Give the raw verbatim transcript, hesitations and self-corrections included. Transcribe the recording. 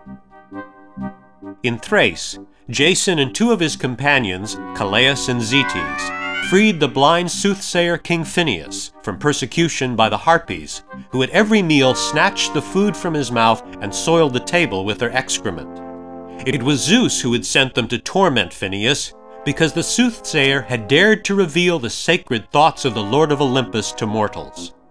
In Thrace, Jason and two of his companions, Calais and Zetes, freed the blind soothsayer King Phineus from persecution by the Harpies, who at every meal snatched the food from his mouth and soiled the table with their excrement. It was Zeus who had sent them to torment Phineus, because the soothsayer had dared to reveal the sacred thoughts of the Lord of Olympus to mortals.